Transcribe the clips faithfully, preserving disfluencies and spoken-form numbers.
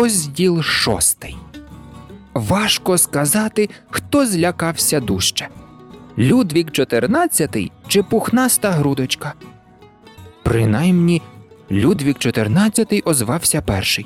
Розділ шостий. Важко сказати, хто злякався дужче – Людвік чотирнадцятий чи пухнаста грудочка. Принаймні, Людвік чотирнадцятий озвався перший.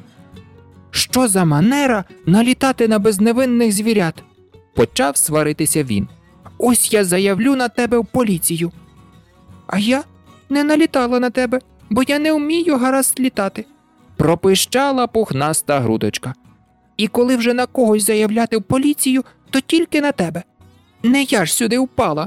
«Що за манера налітати на безневинних звірят?» – почав сваритися він. «Ось я заявлю на тебе в поліцію». «А я не налітала на тебе, бо я не вмію гаразд літати», – пропищала пухнаста грудочка. «І коли вже на когось заявляти в поліцію, то тільки на тебе. Не я ж сюди впала».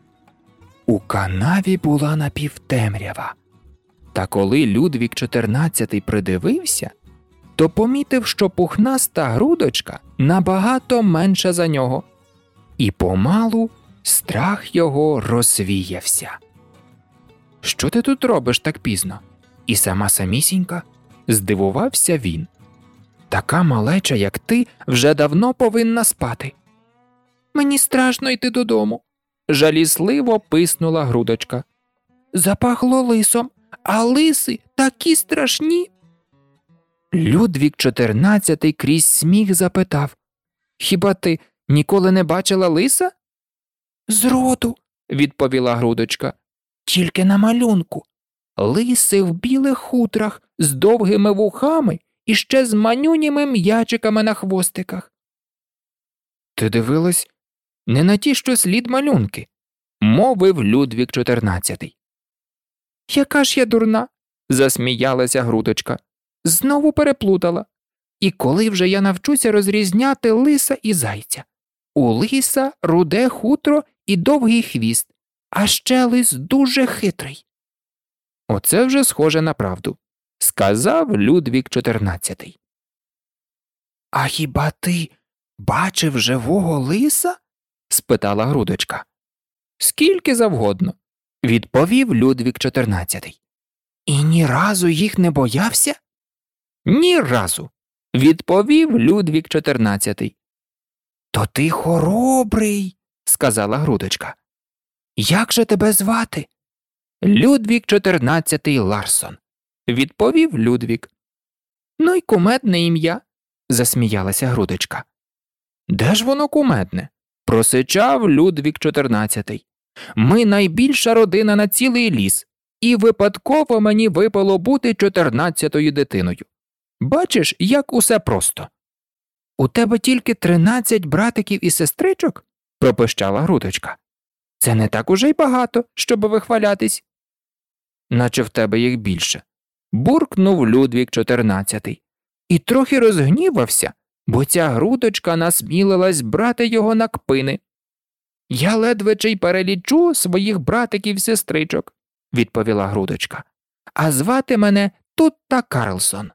У канаві була напівтемрява. Та коли Людвік чотирнадцятий придивився, то помітив, що пухнаста грудочка набагато менша за нього. І помалу страх його розвіявся. «Що ти тут робиш так пізно? І сама самісінька?» – здивувався він. «Така малеча, як ти, вже давно повинна спати». «Мені страшно йти додому», – жалісливо писнула грудочка. «Запахло лисом, а лиси такі страшні». Людвік чотирнадцятий крізь сміх запитав: «Хіба ти ніколи не бачила лиса?» «Зроду», – відповіла грудочка, – «тільки на малюнку. Лиси в білих хутрах з довгими вухами і ще з манюніми м'ячиками на хвостиках». «Ти дивилась не на ті, що слід малюнки», – мовив Людвік чотирнадцятий. «Яка ж я дурна», – засміялася грудочка. «Знову переплутала. І коли вже я навчуся розрізняти лиса і зайця? У лиса руде хутро і довгий хвіст, а ще лис дуже хитрий». «Оце вже схоже на правду», – сказав Людвік чотирнадцятий. «А хіба ти бачив живого лиса?» – спитала грудочка. «Скільки завгодно», – відповів Людвік чотирнадцятий. «І ні разу їх не боявся?» «Ні разу», – відповів Людвік чотирнадцятий. «То ти хоробрий», – сказала грудочка. «Як же тебе звати?» «Людвік чотирнадцятий Ларсон», – відповів Людвік. «Ну й кумедне ім'я», – засміялася грудочка. «Де ж воно кумедне?» – просичав Людвік чотирнадцятий. «Ми найбільша родина на цілий ліс, і випадково мені випало бути чотирнадцятою дитиною. Бачиш, як усе просто». «У тебе тільки тринадцять братиків і сестричок?» – пропищала грудочка. «Це не так уже й багато, щоб вихвалятись». «Наче в тебе їх більше», – буркнув Людвік чотирнадцятий. І трохи розгнівався, бо ця грудочка насмілилась брати його на кпини. «Я ледве чи й перелічу своїх братиків-сестричок», – відповіла грудочка. «А звати мене Тутта Карлсон».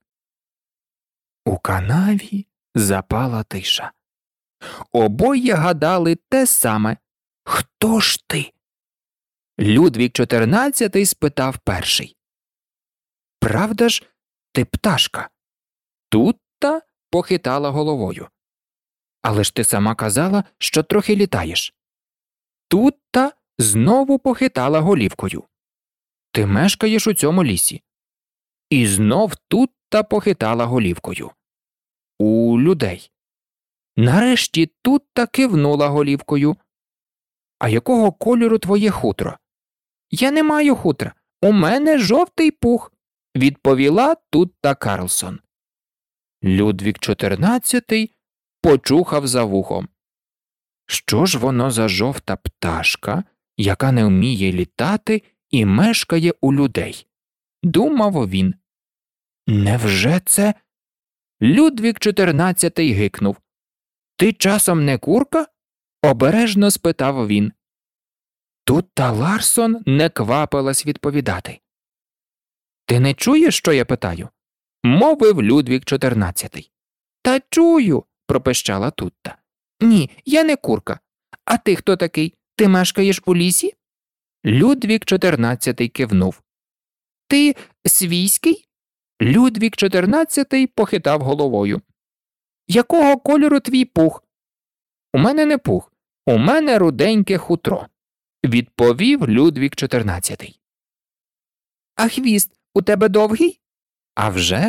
У канаві запала тиша. Обоє гадали те саме. «Хто ж ти?» Людвік чотирнадцятий спитав перший. «Правда ж, ти пташка?» Тутта похитала головою. «Але ж ти сама казала, що трохи літаєш». Тутта знову похитала голівкою. «Ти мешкаєш у цьому лісі». І знов Тутта похитала голівкою. «У людей». Нарешті Тутта кивнула голівкою. «А якого кольору твоє хутро?» «Я не маю хутра, у мене жовтий пух», – відповіла Тутта Карлсон. Людвік чотирнадцятий почухав за вухом. «Що ж воно за жовта пташка, яка не вміє літати і мешкає у людей?» – думав він. «Невже це?» Людвік чотирнадцятий гикнув. «Ти часом не курка?» – обережно спитав він. Тутта Ларсон не квапилась відповідати. «Ти не чуєш, що я питаю?» – мовив Людвік чотирнадцятий. «Та чую», – пропищала Тутта. «Ні, я не курка. А ти хто такий? Ти мешкаєш у лісі?» Людвік чотирнадцятий кивнув. «Ти свійський?» Людвік чотирнадцятий похитав головою. «Якого кольору твій пух?» «У мене не пух, у мене руденьке хутро», – відповів Людвік чотирнадцятий. «А хвіст у тебе довгий?» «А вже ж»,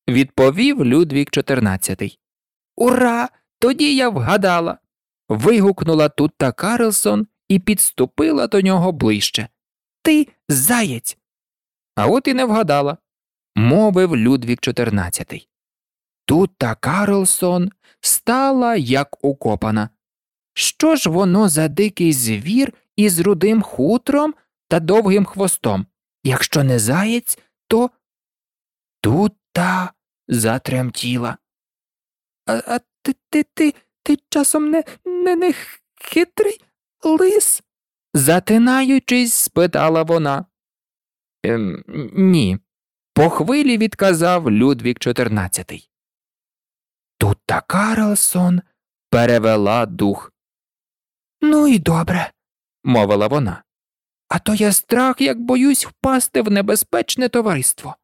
відповів Людвік чотирнадцятий. Ура! Тоді я вгадала. Вигукнула Тутта Карлсон і підступила до нього ближче. Ти заєць. А от і не вгадала, мовив Людвік чотирнадцятий. Тутта Карлсон стала як укопана. Що ж воно за дикий звір із рудим хутром та довгим хвостом? Якщо не заєць, то Тутта затремтіла. А, а ти, ти, ти, ти часом не, не, не хитрий лис? Затинаючись, спитала вона. Ем, ні, по хвилі відказав Людвік чотирнадцятий. Тутта Карлсон перевела дух. Ну і добре, мовила вона. А то я страх, як боюсь впасти в небезпечне товариство.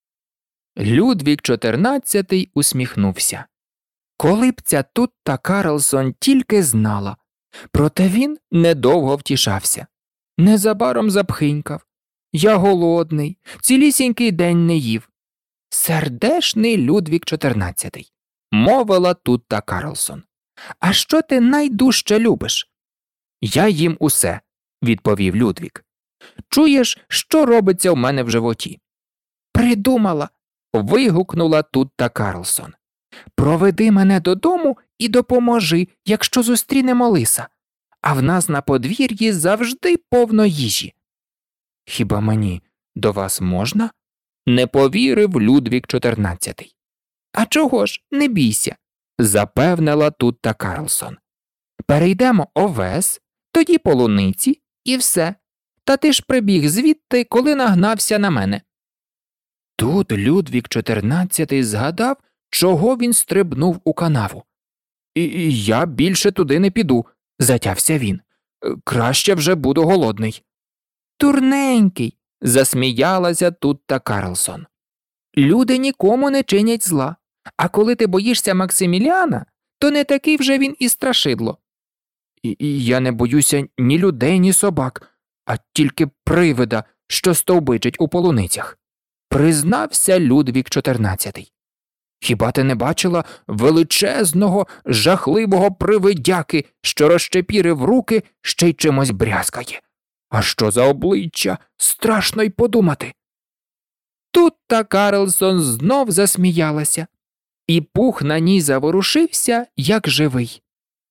Людвік чотирнадцятий усміхнувся. Коли б ця Тутта Карлсон тільки знала. Проте він недовго втішався. Незабаром запхинькав. Я голодний, цілісінький день не їв. Сердешний Людвік чотирнадцятий, мовила Тутта Карлсон. А що ти найдужче любиш? Я їм усе, відповів Людвік. Чуєш, що робиться в мене в животі? Придумала, вигукнула Тутта Карлсон. Проведи мене додому і допоможи, якщо зустрінемо лиса. А в нас на подвір'ї завжди повно їжі. Хіба мені до вас можна? Не повірив Людвік чотирнадцятий. А чого ж, не бійся, запевнила Тутта Карлсон. Перейдемо овес, тоді полуниці і все. Та ти ж прибіг звідти, коли нагнався на мене. Тут Людвік чотирнадцятий згадав, чого він стрибнув у канаву. І, і я більше туди не піду, затявся він. Краще вже буду голодний. Турненький, засміялася Тутта Карлсон. Люди нікому не чинять зла, а коли ти боїшся Максиміліана, то не такий вже він і страшидло. І, і я не боюся ні людей, ні собак, а тільки привида, що стовбичить у полуницях, признався Людвік чотирнадцятий. Хіба ти не бачила величезного, жахливого привидяки, що розчепірив руки, ще й чимось брязкає? А що за обличчя? Страшно й подумати. Тутта Карлсон знов засміялася, і пух на ній заворушився, як живий.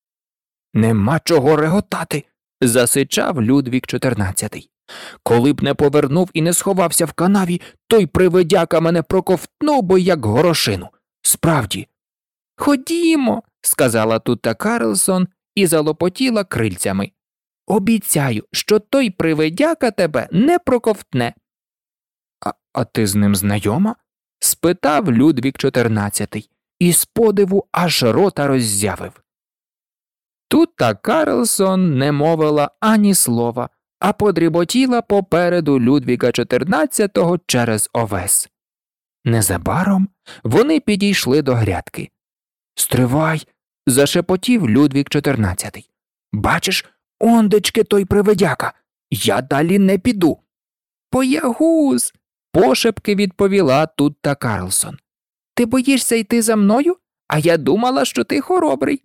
Нема чого реготати, засичав Людвік чотирнадцятий. Коли б не повернув і не сховався в канаві, той привидяка мене проковтнув би, як горошину. Справді. Ходімо, сказала Тутта Карлсон і залопотіла крильцями. Обіцяю, що той привидяка тебе не проковтне. А, а ти з ним знайома? Спитав Людвік чотирнадцятий і з подиву аж рота роззявив. Тутта Карлсон не мовила ані слова, а подріботіла попереду Людвіка чотирнадцятого через овес. Незабаром вони підійшли до грядки. «Стривай!» – зашепотів Людвік чотирнадцятий. «Бачиш, ондечки той привидяка! Я далі не піду!» «Боягуз!» – пошепки відповіла Тутта Карлсон. «Ти боїшся йти за мною? А я думала, що ти хоробрий!»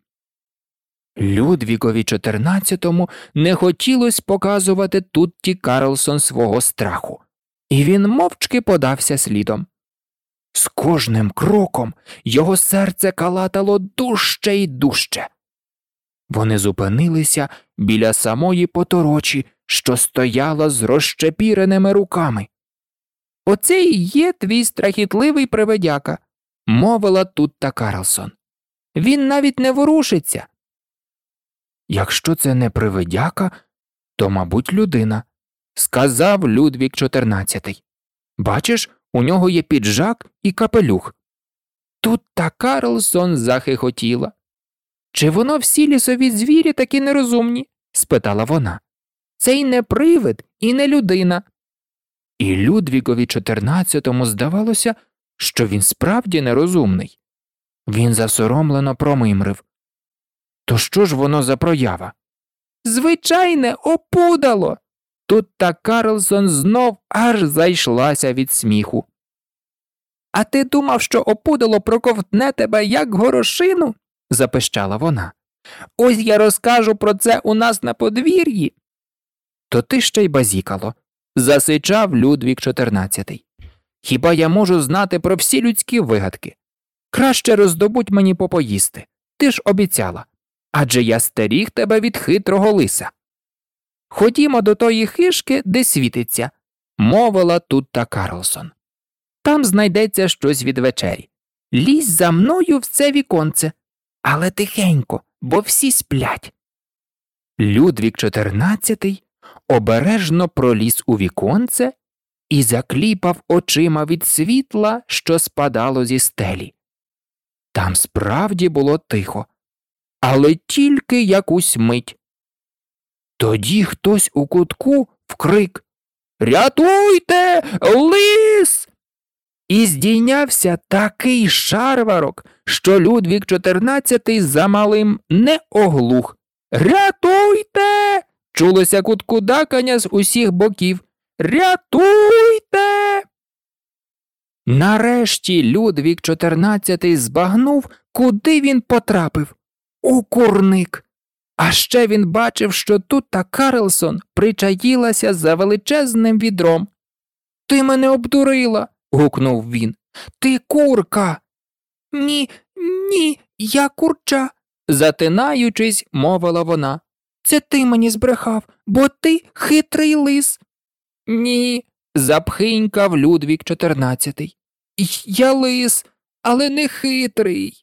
Людвікові чотирнадцятому не хотілось показувати Тутті Карлсон свого страху, і він мовчки подався слідом. З кожним кроком його серце калатало дужче й дужче. Вони зупинилися біля самої поторочі, що стояла з розчепіреними руками. «Оце і є твій страхітливий привидяка», – мовила Тутта Карлсон. «Він навіть не ворушиться». «Якщо це не привидяка, то, мабуть, людина», – сказав Людвік чотирнадцятий. «Бачиш, у нього є піджак і капелюх». Тутта Карлсон захихотіла. «Чи воно всі лісові звірі такі нерозумні?» – спитала вона. «Це й не привид, і не людина». І Людвікові чотирнадцятому здавалося, що він справді нерозумний. Він засоромлено промимрив. «То що ж воно за проява?» «Звичайне опудало!» Тутта Карлсон знов аж зайшлася від сміху. А ти думав, що опудало проковтне тебе, як горошину? Запищала вона. Ось я розкажу про це у нас на подвір'ї. То ти ще й базікало, засичав Людвік чотирнадцятий. Хіба я можу знати про всі людські вигадки? Краще роздобудь мені попоїсти, ти ж обіцяла, адже я стеріг тебе від хитрого лиса. Ходімо до тої хишки, де світиться, мовила тут та Карлсон. Там знайдеться щось від вечері. Лізь за мною в це віконце, але тихенько, бо всі сплять. Людвік чотирнадцятий обережно проліз у віконце і закліпав очима від світла, що спадало зі стелі. Там справді було тихо, але тільки якусь мить. Тоді хтось у кутку вкрик «Рятуйте! Лис!» І здійнявся такий шарварок, що Людвік чотирнадцятий замалим не оглух. «Рятуйте!» чулося куткудакання з усіх боків. «Рятуйте!» Нарешті Людвік чотирнадцятий збагнув, куди він потрапив. У курник. А ще він бачив, що тут та Карлсон причаїлася за величезним відром. «Ти мене обдурила!» – гукнув він. «Ти курка!» «Ні, ні, я курча!» – затинаючись, мовила вона. «Це ти мені збрехав, бо ти хитрий лис!» «Ні!» – запхинькав Людвік чотирнадцятий. «Я лис, але не хитрий!»